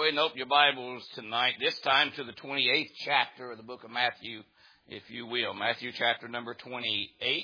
ahead and open your Bibles tonight, this time to the 28th chapter of the book of Matthew, if you will. Matthew chapter number 28.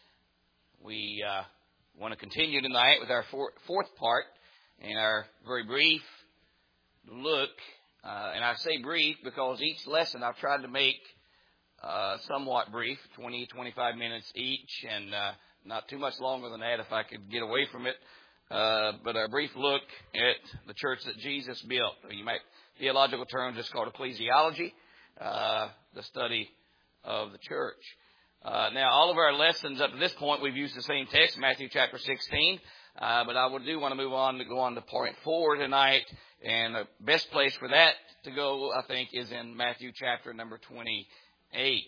We want to continue tonight with our fourth part in our very brief look. And I say brief because each lesson I've tried to make somewhat brief, 20, 25 minutes each, and not too much longer than that if I could get away from it. But our brief look at the church that Jesus built. You might, theological terms, it's called ecclesiology, the study of the church. Now, all of our lessons up to this point, we've used the same text, Matthew chapter 16. But I do want to move on to go on to point 4 tonight. And the best place for that to go, I think, is in Matthew chapter number 28.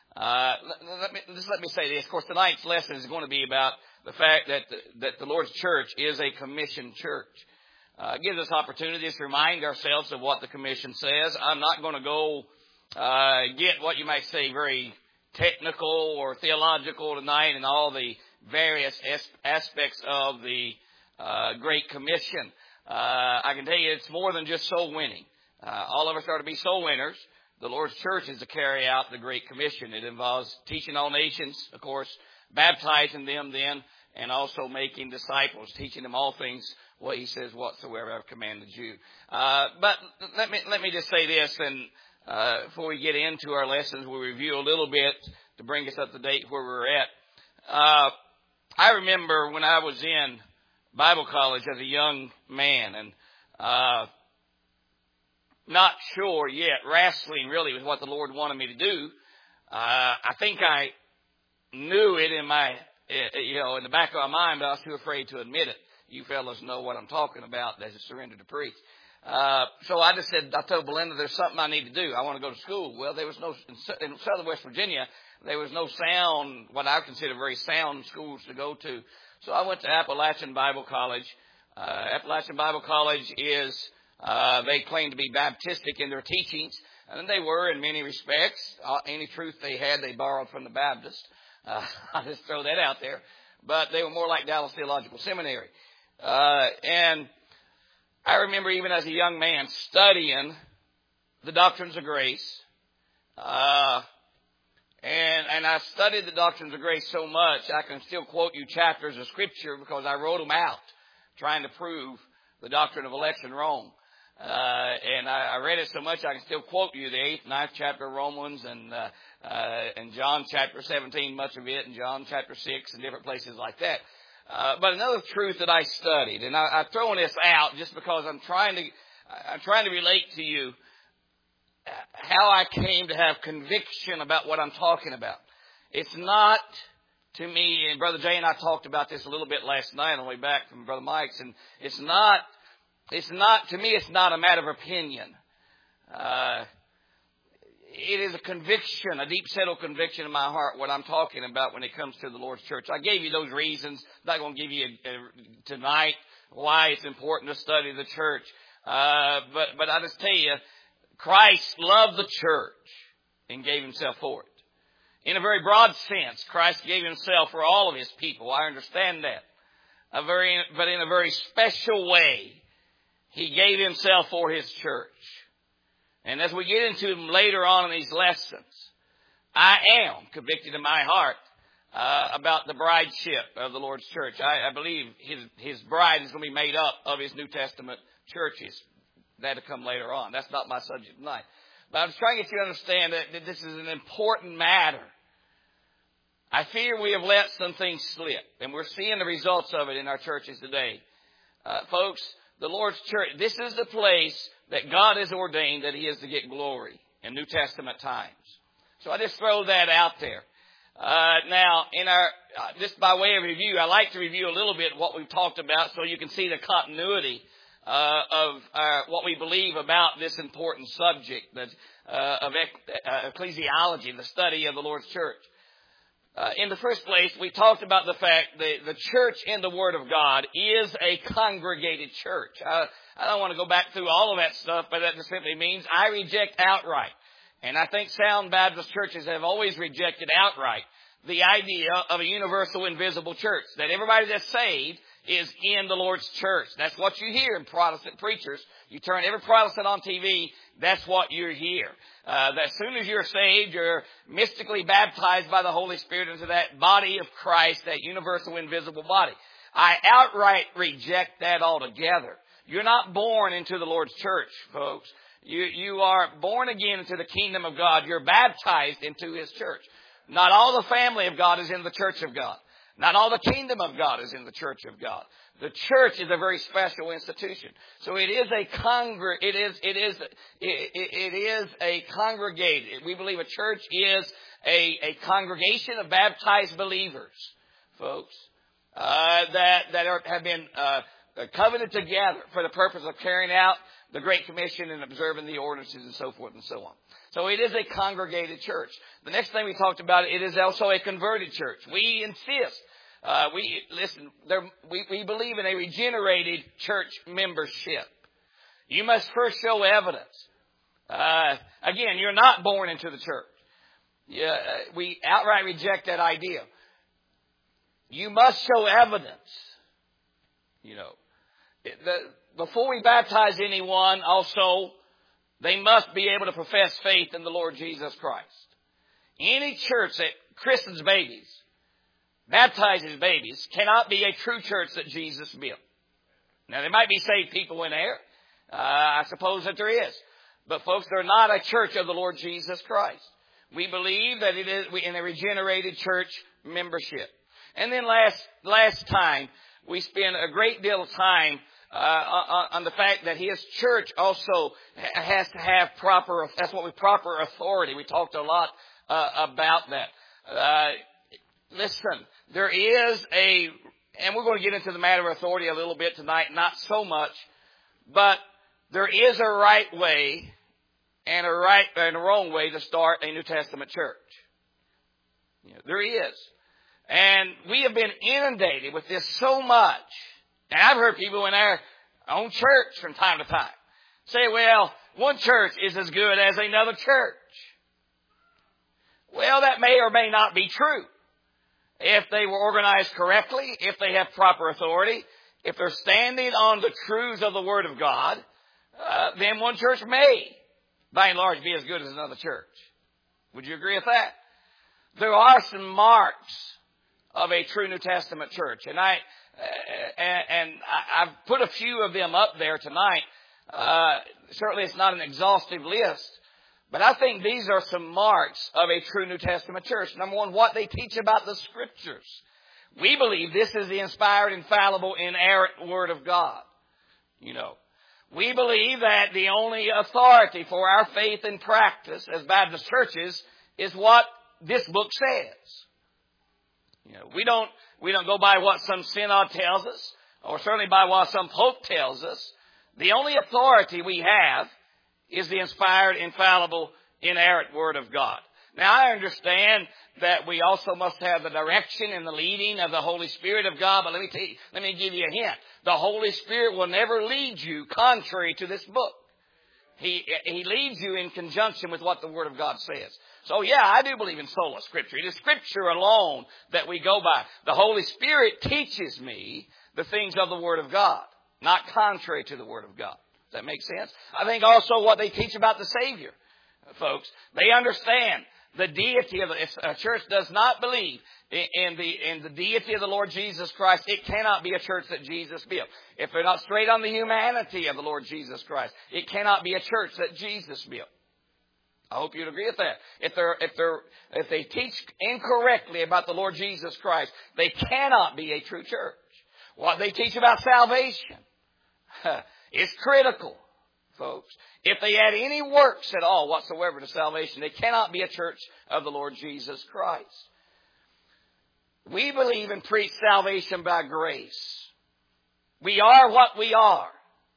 Let me say this. Of course, tonight's lesson is going to be about the fact that the Lord's church is a commissioned church. It gives us opportunities to remind ourselves of what the commission says. I'm not going to go get what you might say very technical or theological tonight and all the various aspects of the Great Commission. I can tell you it's more than just soul winning. All of us are to be soul winners. The Lord's church is to carry out the Great Commission. It involves teaching all nations, of course, baptizing them then, and also making disciples, teaching them all things, what He says, whatsoever I've commanded you. But let me just say this, and before we get into our lessons, we'll review a little bit to bring us up to date where we're at. I remember when I was in Bible college as a young man, and not sure yet, wrestling really with what the Lord wanted me to do. I think I knew it in my, in the back of my mind, but I was too afraid to admit it. You fellows know what I'm talking about as a surrender to preach. So I just said, I told Belinda, there's something I need to do. I want to go to school. Well, there was no, in southern West Virginia, there was no sound, what I consider very sound schools to go to. So I went to Appalachian Bible College. Appalachian Bible College is, they claim to be Baptistic in their teachings, and they were in many respects. Any truth they had, they borrowed from the Baptists. I'll just throw that out there. But they were more like Dallas Theological Seminary. And I remember even as a young man studying the doctrines of grace. And I studied the doctrines of grace so much, I can still quote you chapters of Scripture because I wrote them out trying to prove the doctrine of election wrong. And I read it so much I can still quote you the 8th, 9th chapter of Romans and John chapter 17, much of it, and John chapter 6 and different places like that. But another truth that I studied, and I'm throwing this out just because I'm trying to relate to you how I came to have conviction about what I'm talking about. It's not to me, and Brother Jay and I talked about this a little bit last night on the way back from Brother Mike's, and it's not, to me, it's not a matter of opinion. It is a conviction, a deep settled conviction in my heart, what I'm talking about when it comes to the Lord's church. I gave you those reasons. I'm not going to give you tonight why it's important to study the church. But I just tell you, Christ loved the church and gave Himself for it. In a very broad sense, Christ gave Himself for all of His people. I understand that. But in a very special way, He gave Himself for His church. And as we get into them later on in these lessons, I am convicted in my heart about the brideship of the Lord's church. I believe His bride is going to be made up of His New Testament churches. That'll come later on. That's not my subject tonight. But I'm trying to get you to understand that this is an important matter. I fear we have let some things slip, and we're seeing the results of it in our churches today. Folks, the Lord's church, this is the place that God has ordained that He is to get glory in New Testament times. So I just throw that out there. Now, in our just by way of review, I like to review a little bit what we've talked about so you can see the continuity of what we believe about this important subject of ecclesiology, the study of the Lord's church. In the first place, we talked about the fact that the church in the Word of God is a congregated church. I don't want to go back through all of that stuff, but that just simply means I reject outright. And I think sound Baptist churches have always rejected outright the idea of a universal invisible church, that everybody that's saved is in the Lord's church. That's what you hear in Protestant preachers. You turn every Protestant on TV, that's what you hear. That as soon as you're saved, you're mystically baptized by the Holy Spirit into that body of Christ, that universal invisible body. I outright reject that altogether. You're not born into the Lord's church, folks. You are born again into the kingdom of God. You're baptized into His church. Not all the family of God is in the church of God. Not all the kingdom of God is in the church of God. The church is a very special institution. So it is a congregated. We believe a church is a congregation of baptized believers, folks, have been covenanted together for the purpose of carrying out the Great Commission and observing the ordinances and so forth and so on. So it is a congregated church. The next thing we talked about, it is also a converted church. We insist. We believe in a regenerated church membership. You must first show evidence. Again, you're not born into the church. We outright reject that idea. You must show evidence. Before we baptize anyone, also, they must be able to profess faith in the Lord Jesus Christ. Any church that christens babies, baptizes babies, cannot be a true church that Jesus built. Now, there might be saved people in there. I suppose that there is. But folks, they're not a church of the Lord Jesus Christ. We believe that it is in a regenerated church membership. And then last time, we spent a great deal of time on the fact that His church also has to have proper authority. We talked a lot about that. Listen, there is and we're going to get into the matter of authority a little bit tonight, not so much, but there is a right way and a wrong way to start a New Testament church. There is. And we have been inundated with this so much. And I've heard people in our own church from time to time say, well, one church is as good as another church. Well, that may or may not be true. If they were organized correctly, if they have proper authority, if they're standing on the truths of the Word of God, then one church may, by and large, be as good as another church. Would you agree with that? There are some marks of a true New Testament church, and I've put a few of them up there tonight. Certainly, it's not an exhaustive list, but I think these are some marks of a true New Testament church. Number one, what they teach about the Scriptures. We believe this is the inspired, infallible, inerrant Word of God. We believe that the only authority for our faith and practice as Baptist churches is what this book says. We don't go by what some synod tells us, or certainly by what some pope tells us. The only authority we have is the inspired, infallible, inerrant Word of God. Now, I understand that we also must have the direction and the leading of the Holy Spirit of God, but let me give you a hint. The Holy Spirit will never lead you contrary to this book. He leads you in conjunction with what the Word of God says. So, yeah, I do believe in sola Scriptura. It is Scripture alone that we go by. The Holy Spirit teaches me the things of the Word of God, not contrary to the Word of God. Does that make sense? I think also what they teach about the Savior, folks, they understand the deity of if a church does not believe in the deity of the Lord Jesus Christ, it cannot be a church that Jesus built. If they're not straight on the humanity of the Lord Jesus Christ, it cannot be a church that Jesus built. I hope you'd agree with that. If they teach incorrectly about the Lord Jesus Christ, they cannot be a true church. What they teach about salvation is critical, folks. If they add any works at all whatsoever to salvation, they cannot be a church of the Lord Jesus Christ. We believe and preach salvation by grace. We are what we are.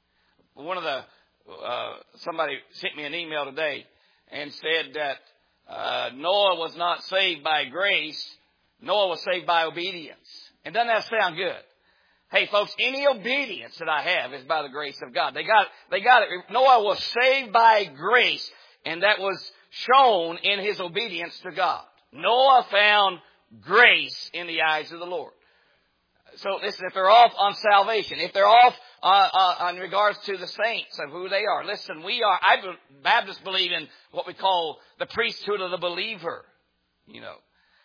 Somebody sent me an email today and said that Noah was not saved by grace. Noah was saved by obedience. And doesn't that sound good? Hey, folks, any obedience that I have is by the grace of God. They got it. Noah was saved by grace, and that was shown in his obedience to God. Noah found grace in the eyes of the Lord. So listen, if they're off on salvation, if they're off on regards to the saints of who they are, listen, Baptists believe in what we call the priesthood of the believer. You know,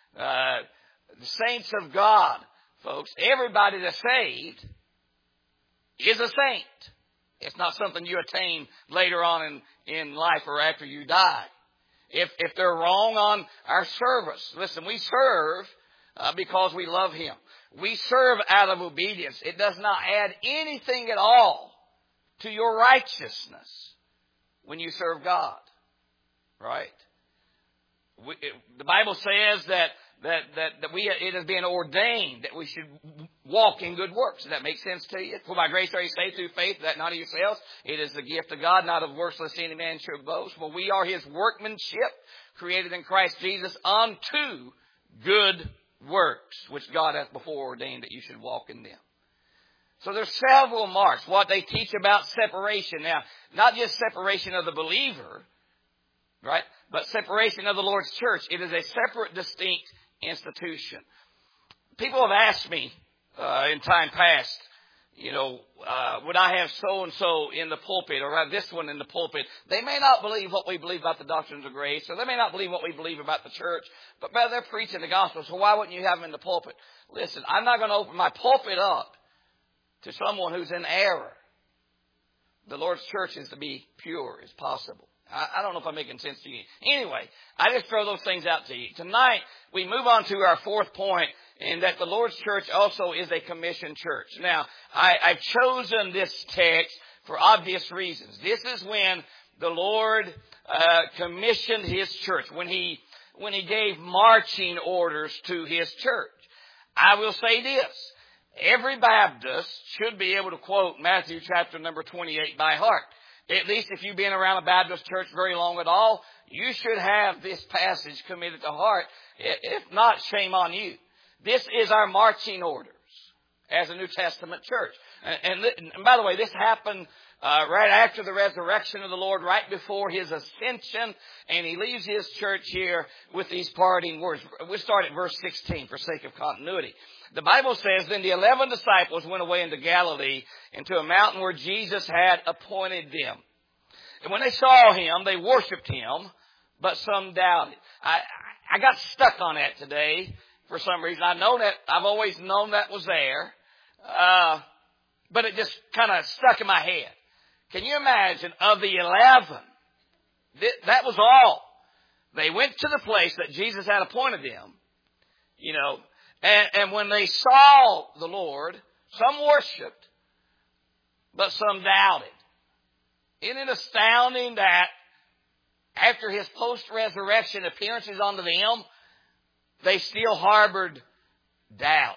the saints of God, folks. Everybody that's saved is a saint. It's not something you attain later on in life or after you die. If they're wrong on our service, listen, we serve because we love Him. We serve out of obedience. It does not add anything at all to your righteousness when you serve God. Right? The Bible says that it has been ordained that we should walk in good works. Does that make sense to you? For by grace are you saved through faith, that not of yourselves. It is the gift of God, not of works, lest any man should boast. For we are His workmanship, created in Christ Jesus unto good works, which God hath before ordained that you should walk in them. So there's several marks. What they teach about separation. Now, not just separation of the believer, right? But separation of the Lord's church. It is a separate, distinct institution. People have asked me in time past, would I have so-and-so in the pulpit or have this one in the pulpit? They may not believe what we believe about the doctrines of grace, or they may not believe what we believe about the church, but they're preaching the gospel, so why wouldn't you have them in the pulpit? Listen, I'm not going to open my pulpit up to someone who's in error. The Lord's church is to be pure as possible. I don't know if I'm making sense to you. Anyway, I just throw those things out to you. Tonight, we move on to our fourth point, in that the Lord's church also is a commissioned church. Now, I've chosen this text for obvious reasons. This is when the Lord commissioned His church, when He gave marching orders to His church. I will say this. Every Baptist should be able to quote Matthew chapter number 28 by heart. At least if you've been around a Baptist church very long at all, you should have this passage committed to heart. If not, shame on you. This is our marching orders as a New Testament church. And by the way, this happened right after the resurrection of the Lord, right before His ascension, and He leaves His church here with these parting words. We'll start at verse 16 for sake of continuity. The Bible says, Then the 11 disciples went away into Galilee, into a mountain where Jesus had appointed them. And when they saw Him, they worshipped Him, but some doubted. I got stuck on that today for some reason. I've always known that was there, but it just kind of stuck in my head. Can you imagine, of the 11, that was all. They went to the place that Jesus had appointed them, and when they saw the Lord, some worshipped, but some doubted. Isn't it astounding that after His post-resurrection appearances unto them, they still harbored doubt,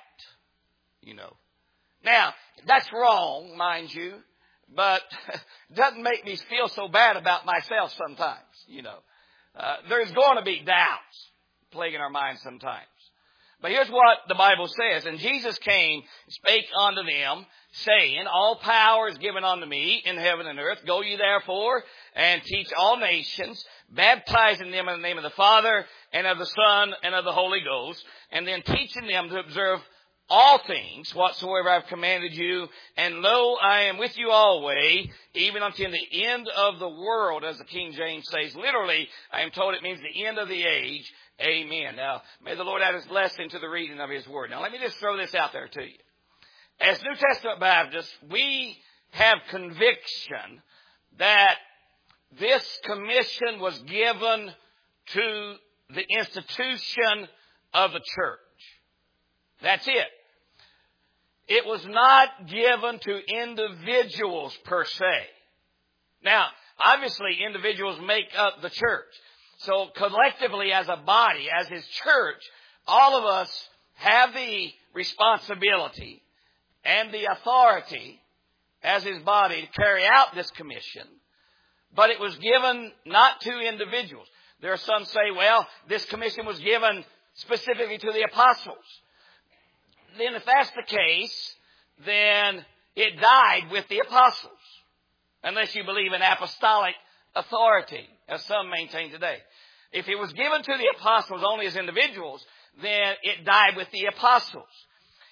Now, that's wrong, mind you, but it doesn't make me feel so bad about myself sometimes, There's going to be doubts plaguing our minds sometimes. But here's what the Bible says. And Jesus came, spake unto them, saying, All power is given unto me in heaven and earth. Go ye therefore and teach all nations, baptizing them in the name of the Father and of the Son and of the Holy Ghost, and then teaching them to observe all things whatsoever I've commanded you. And lo, I am with you always, even until the end of the world, as the King James says. Literally, I am told it means the end of the age. Amen. Now, may the Lord add His blessing to the reading of His Word. Now, let me just throw this out there to you. As New Testament Baptists, we have conviction that this commission was given to the institution of the church. That's it. It was not given to individuals per se. Now, obviously, individuals make up the church. So collectively as a body, as His church, all of us have the responsibility and the authority as His body to carry out this commission. But it was given not to individuals. There are some say, well, this commission was given specifically to the apostles. Then if that's the case, then it died with the apostles. Unless you believe in apostolic authority, as some maintain today. If it was given to the apostles only as individuals, then it died with the apostles.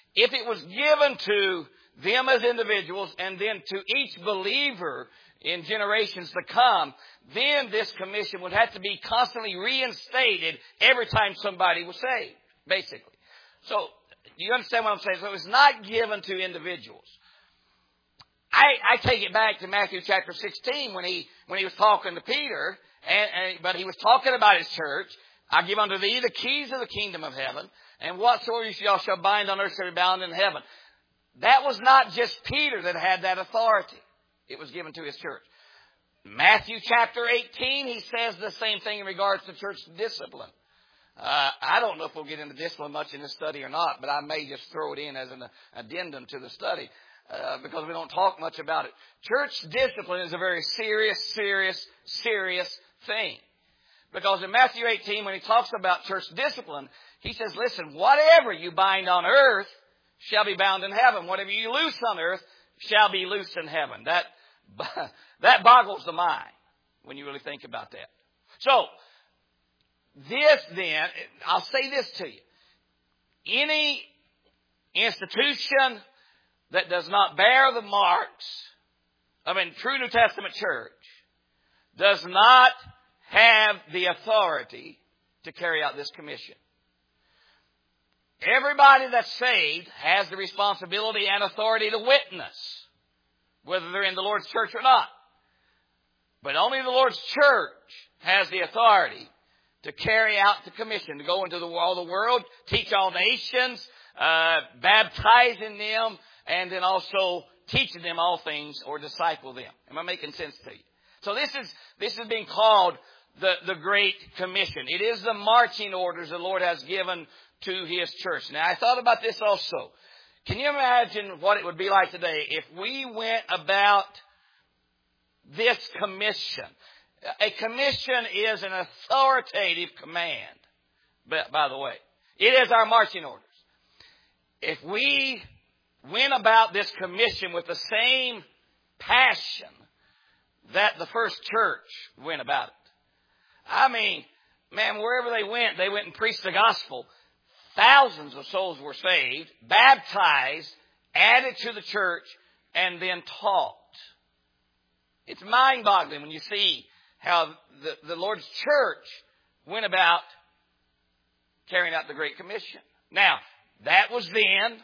if it was given to them as individuals and then to each believer in generations to come, then this commission would have to be constantly reinstated every time somebody was saved, basically. So, you understand what I'm saying? So it was not given to individuals. I take it back to Matthew chapter 16 when he was talking to Peter, but he was talking about his church. I give unto thee the keys of the kingdom of heaven, and whatsoever y'all shall bind on earth shall be bound in heaven. That was not just Peter that had that authority. It was given to his church. Matthew chapter 18, he says the same thing in regards to church discipline. I don't know if we'll get into discipline much in this study or not, but I may just throw it in as an addendum to the study because we don't talk much about it. Church discipline is a very serious thing. Because in Matthew 18, when he talks about church discipline, he says, listen, whatever you bind on earth shall be bound in heaven. Whatever you loose on earth shall be loosed in heaven. That boggles the mind when you really think about that. So, this then, I'll say this to you. Any institution that does not bear the marks of a true New Testament church does not have the authority to carry out this commission. Everybody that's saved has the responsibility and authority to witness, whether they're in the Lord's church or not. But only the Lord's church has the authority to carry out the commission, to go into all the world, teach all nations, baptizing them, and then also teaching them all things or disciple them. Am I making sense to you? So this is being called the Great Commission. It is the marching orders the Lord has given to His church. Now, I thought about this also. Can you imagine what it would be like today if we went about this commission? A commission is an authoritative command, by the way. It is our marching orders. If we went about this commission with the same passion that the first church went about it. I mean, man, wherever they went and preached the gospel. Thousands of souls were saved, baptized, added to the church, and then taught. It's mind-boggling when you see how the Lord's church went about carrying out the Great Commission. Now, that was then.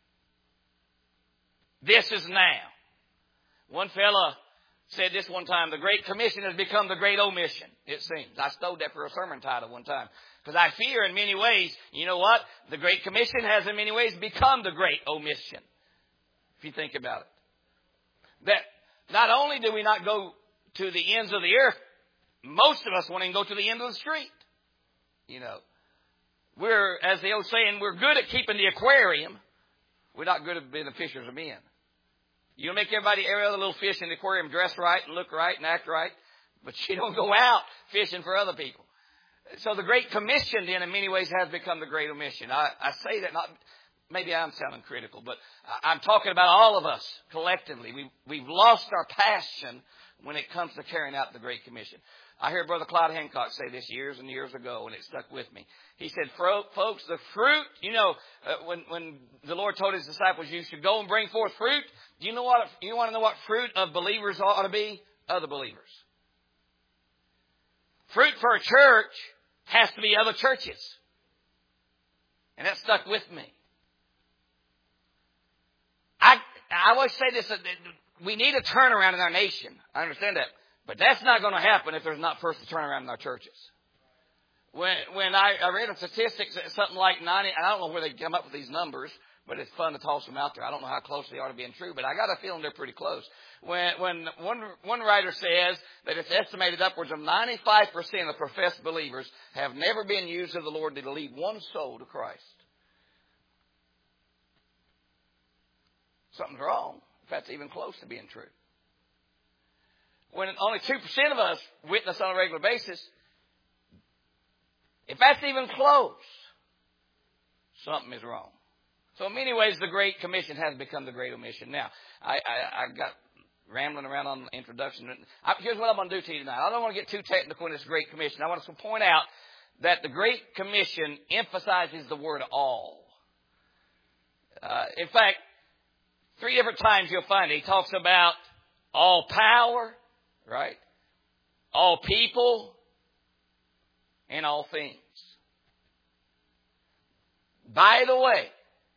This is now. One fella said this one time, the Great Commission has become the Great Omission, it seems. I stole that for a sermon title one time. Because I fear in many ways, you know what? The Great Commission has in many ways become the Great Omission. If you think about it. That not only do we not go to the ends of the earth, most of us won't even go to the end of the street. You know. We're, as the old saying, we're good at keeping the aquarium. We're not good at being the fishers of men. You make every other little fish in the aquarium dress right and look right and act right. But you don't go out fishing for other people. So the Great Commission then in many ways has become the Great Omission. I say that not, maybe I'm sounding critical, but I'm talking about all of us collectively. We've lost our passion when it comes to carrying out the Great Commission. I heard Brother Clyde Hancock say this years and years ago, and it stuck with me. He said, folks, the fruit, you know, when the Lord told His disciples, you should go and bring forth fruit, do you know what, you want to know what fruit of believers ought to be? Other believers. Fruit for a church has to be other churches. And that stuck with me. I always say this, we need a turnaround in our nation. I understand that. But that's not going to happen if there's not first a turnaround in our churches. When I read a statistics, something like 90, I don't know where they come up with these numbers, but it's fun to toss them out there. I don't know how close they are to being true, but I got a feeling they're pretty close. When one writer says that it's estimated upwards of 95% of professed believers have never been used of the Lord to lead one soul to Christ. Something's wrong if that's even close to being true. When only 2% of us witness on a regular basis, if that's even close, something is wrong. So in many ways, the Great Commission has become the Great Omission. Now, I got rambling around on the introduction. Here's what I'm going to do to you tonight. I don't want to get too technical in this Great Commission. I want to point out that the Great Commission emphasizes the word all. In fact, 3 different times you'll find it. He talks about all power, right? All people, and all things. By the way,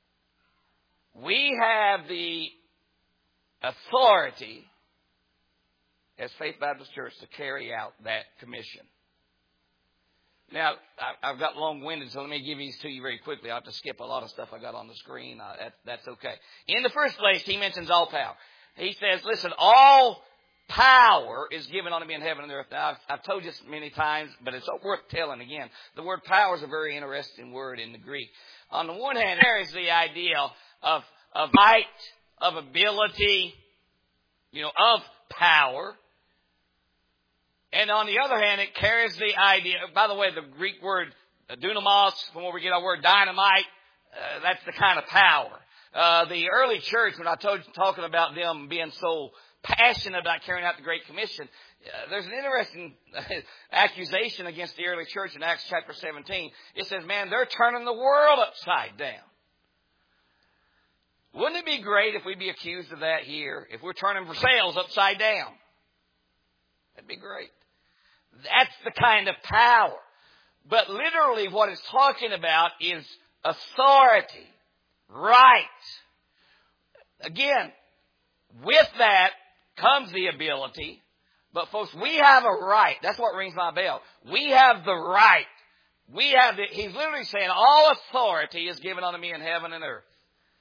we have the authority as Faith Baptist Church to carry out that commission. Now, I've got long-winded, so let me give these to you very quickly. I have to skip a lot of stuff I got on the screen. That's okay. In the first place, he mentions all power. He says, listen, all power is given unto me in heaven and earth. Now, I've told you this many times, but it's worth telling again. The word power is a very interesting word in the Greek. On the one hand, there is the idea of might, of ability, of power. And on the other hand, it carries the idea, by the way, the Greek word dunamos, from where we get our word dynamite, that's the kind of power. The early church, when I talking about them being so passionate about carrying out the Great Commission, there's an interesting accusation against the early church in Acts chapter 17. It says, man, they're turning the world upside down. Wouldn't it be great if we'd be accused of that here, if we're turning ourselves upside down? That'd be great. That's the kind of power. But literally what it's talking about is authority, right. Again, with that comes the ability. But folks, we have a right. That's what rings my bell. We have the right. He's literally saying all authority is given unto me in heaven and earth.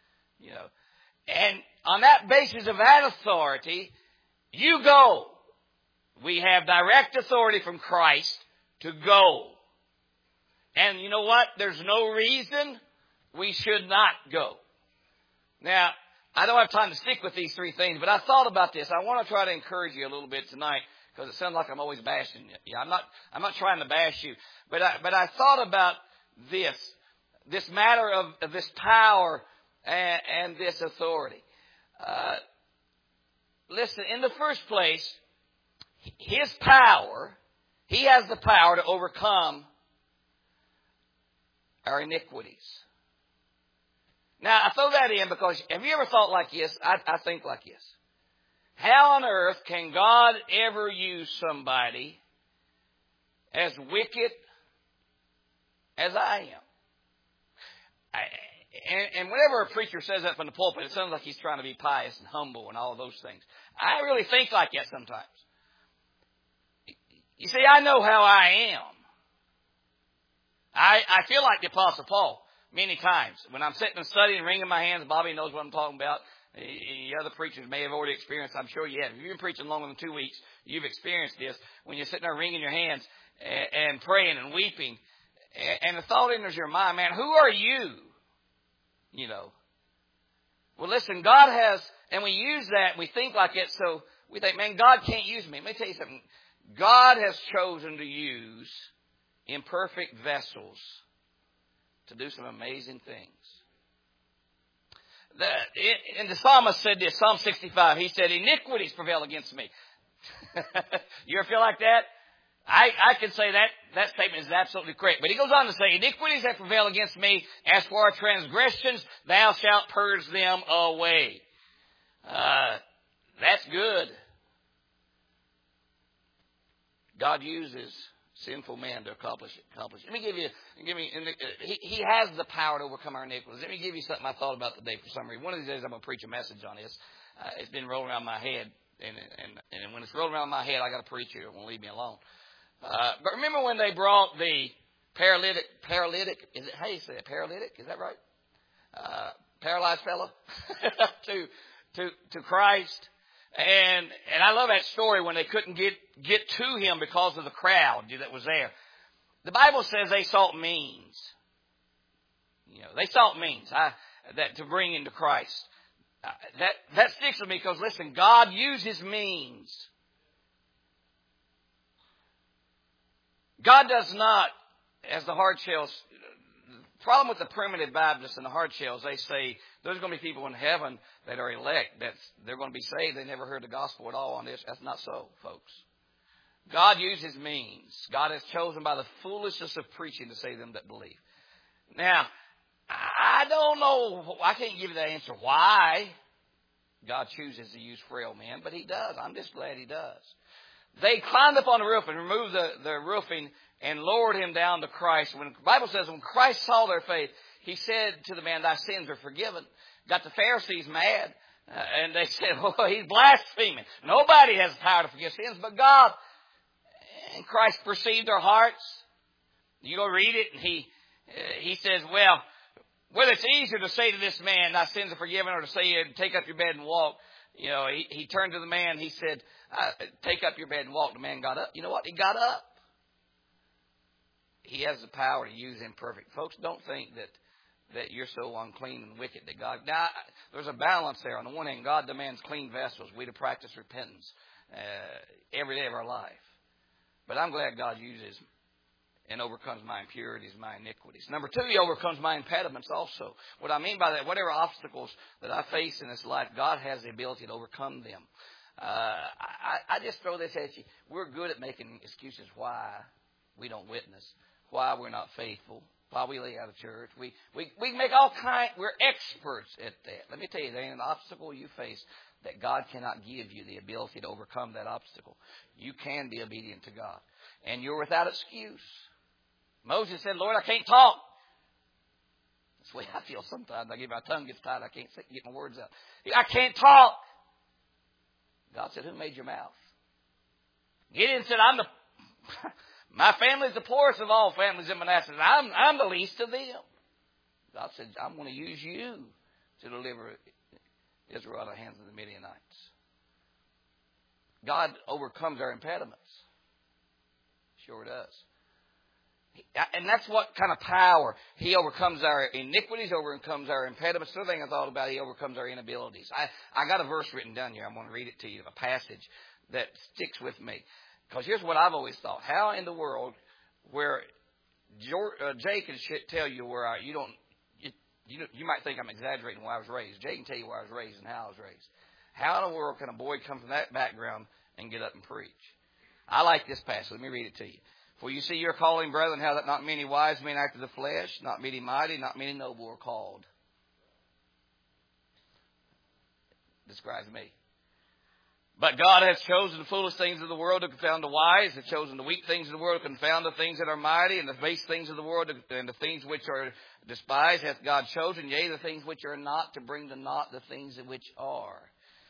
And on that basis of that authority, you go. We have direct authority from Christ to go. And you know what? There's no reason we should not go. Now, I don't have time to stick with these 3 things, but I thought about this. I want to try to encourage you a little bit tonight, because it sounds like I'm always bashing you. I'm not trying to bash you, but I thought about this matter of this power and this authority. Listen, in the first place, his power, he has the power to overcome our iniquities. Now, I throw that in because have you ever thought like this? I think like this. How on earth can God ever use somebody as wicked as I am? And whenever a preacher says that from the pulpit, it sounds like he's trying to be pious and humble and all of those things. I really think like that sometimes. You see, I know how I am. I feel like the Apostle Paul many times. When I'm sitting and studying, wringing my hands, Bobby knows what I'm talking about. The other preachers may have already experienced, I'm sure you have. If you've been preaching longer than 2 weeks, you've experienced this. When you're sitting there wringing your hands and praying and weeping, and the thought enters your mind, man, who are you? Well, listen, God has, and we use that, and we think like it, so we think, man, God can't use me. Let me tell you something. God has chosen to use imperfect vessels to do some amazing things. And the psalmist said this, Psalm 65, he said, iniquities prevail against me. You ever feel like that? I can say that statement is absolutely correct. But he goes on to say, iniquities that prevail against me, as for our transgressions, thou shalt purge them away. That's good. God uses sinful man to accomplish it. Let me he has the power to overcome our iniquities. Let me give you something I thought about today for some reason. One of these days I'm going to preach a message on this. It's been rolling around my head. And when it's rolling around my head, I got to preach it. It won't leave me alone. But remember when they brought the paralytic, is it, how do you say it, paralytic? Is that right? Paralyzed fellow to Christ. And I love that story when they couldn't get to him because of the crowd that was there. The Bible says they sought means. They sought means that to bring into Christ. That sticks with me because, listen, God uses means. God does not, as the hard shells. The problem with the primitive Baptists and the hard shells, they say there's going to be people in heaven that are elect. They're going to be saved. They never heard the gospel at all on this. That's not so, folks. God uses means. God has chosen by the foolishness of preaching to save them that believe. Now, I don't know. I can't give you that answer why God chooses to use frail men, but He does. I'm just glad He does. They climbed up on the roof and removed the roofing and lowered him down to Christ. When the Bible says when Christ saw their faith, He said to the man, "Thy sins are forgiven." Got the Pharisees mad. And they said, "Oh, he's blaspheming. Nobody has the power to forgive sins but God." And Christ perceived their hearts. You go read it, and He says, well, whether it's easier to say to this man, "Thy sins are forgiven," or to say, "Take up your bed and walk." You know, he turned to the man. He said, "Take up your bed and walk." The man got up. You know what? He got up. He has the power to use imperfect. Folks, don't think that you're so unclean and wicked that God... Now, there's a balance there. On the one hand, God demands clean vessels. We to practice repentance every day of our life. But I'm glad God uses and overcomes my impurities, my iniquities. Number two, He overcomes my impediments also. What I mean by that, whatever obstacles that I face in this life, God has the ability to overcome them. I just throw this at you. We're good at making excuses why we don't witness, why we're not faithful, why we lay out of church. We make all kinds. We're experts at that. Let me tell you, there ain't an obstacle you face that God cannot give you the ability to overcome that obstacle. You can be obedient to God, and you're without excuse. Moses said, "Lord, I can't talk." That's the way I feel sometimes. My tongue gets tied. I can't get my words out. I can't talk. God said, "Who made your mouth?" Gideon said, my family's the poorest of all families in Manasseh. I'm the least of them. God said, "I'm going to use you to deliver Israel out of the hands of the Midianites." God overcomes our impediments. Sure does. And that's what kind of power. He overcomes our iniquities, overcomes our impediments. The other thing I thought about, He overcomes our inabilities. I got a verse written down here. I'm going to read it to you, a passage that sticks with me. Because here's what I've always thought. How in the world, where Jay can tell you where you might think I'm exaggerating where I was raised. Jay can tell you where I was raised and how I was raised. How in the world can a boy come from that background and get up and preach? I like this passage. Let me read it to you. "For you see your calling, brethren, how that not many wise men after the flesh, not many mighty, not many noble are called." Describes me. "But God has chosen the foolish things of the world to confound the wise, has chosen the weak things of the world to confound the things that are mighty, and the base things of the world and the things which are despised hath God chosen, yea, the things which are not, to bring to naught the things which are."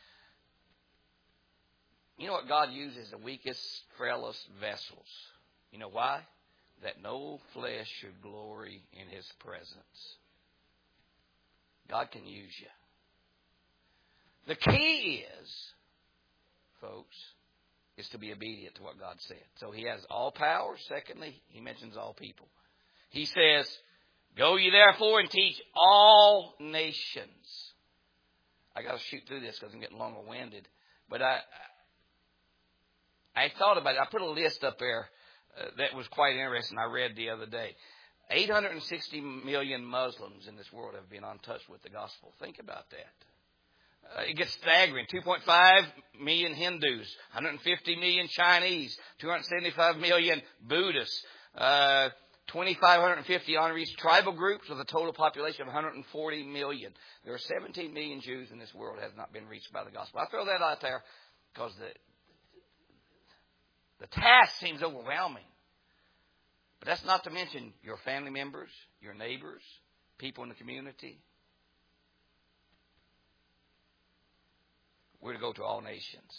You know what God uses? The weakest, frailest vessels. You know why? That no flesh should glory in His presence. God can use you. The key is, folks, is to be obedient to what God said. So He has all power. Secondly, He mentions all people. He says, "Go ye therefore and teach all nations." I got to shoot through this because I'm getting longer-winded. But I thought about it. I put a list up there that was quite interesting. I read the other day. 860 million Muslims in this world have been untouched with the gospel. Think about that. It gets staggering. 2.5 million Hindus, 150 million Chinese, 275 million Buddhists, 2,550 unreached tribal groups with a total population of 140 million. There are 17 million Jews in this world that have not been reached by the gospel. I throw that out there because the task seems overwhelming. But that's not to mention your family members, your neighbors, people in the community. We're to go to all nations.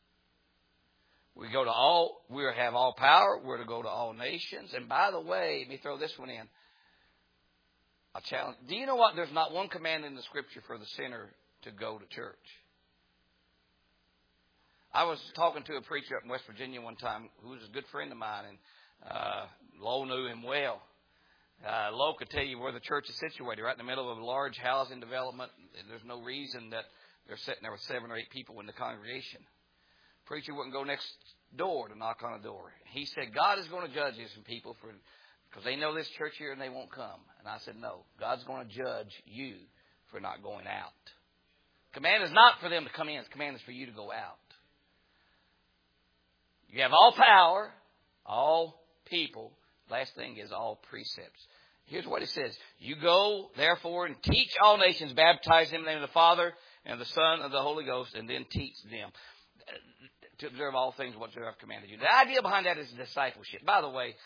We have all power. We're to go to all nations. And by the way, let me throw this one in. I'll challenge. Do you know what? There's not one command in the Scripture for the sinner to go to church. I was talking to a preacher up in West Virginia one time who was a good friend of mine, and Lowell knew him well. Lowell could tell you where the church is situated, right in the middle of a large housing development. There's no reason that they're sitting there with 7 or 8 people in the congregation. Preacher wouldn't go next door to knock on a door. He said, God is going to judge these people because they know this church here and they won't come. And I said, no, God's going to judge you for not going out. Command is not for them to come in. The command is for you to go out. You have all power, all people. Last thing is all precepts. Here's what it says. You go, therefore, and teach all nations, baptize them in the name of the Father and the Son and the Holy Ghost, and then teach them to observe all things whatsoever I've commanded you. The idea behind that is discipleship. By the way,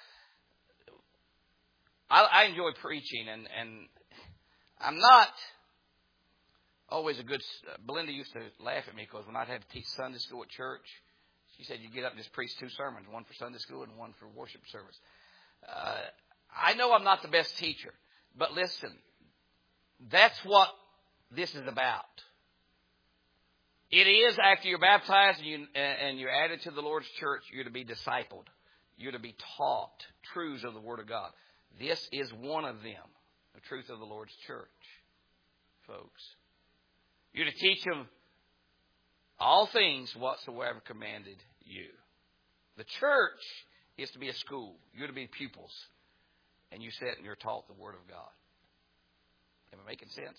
I enjoy preaching, and I'm not always a good... Belinda used to laugh at me because when I'd have to teach Sunday school at church, she said, you get up and just preach 2 sermons, one for Sunday school and one for worship service. I know I'm not the best teacher, but listen, that's what this is about. It is after you're baptized and you're added to the Lord's church, you're to be discipled. You're to be taught truths of the Word of God. This is one of them, the truth of the Lord's church, folks. You're to teach them all things whatsoever commanded you. The church is to be a school. You're to be pupils. And you sit and you're taught the Word of God. Am I making sense?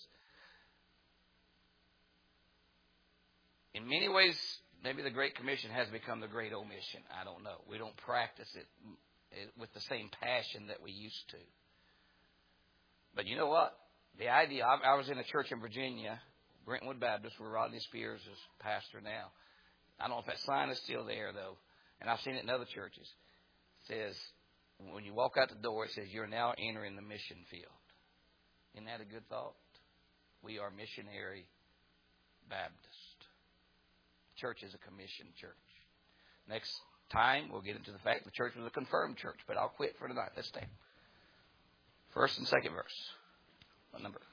In many ways, maybe the Great Commission has become the Great Omission. I don't know. We don't practice it with the same passion that we used to. But you know what? The idea, I was in a church in Virginia, Brentwood Baptist, where Rodney Spears is pastor now. I don't know if that sign is still there, though. And I've seen it in other churches. It says, when you walk out the door, it says, you're now entering the mission field. Isn't that a good thought? We are missionary Baptist. Church is a commissioned church. Next time, we'll get into the fact the church was a confirmed church. But I'll quit for tonight. Let's stand. First and second verse. What number?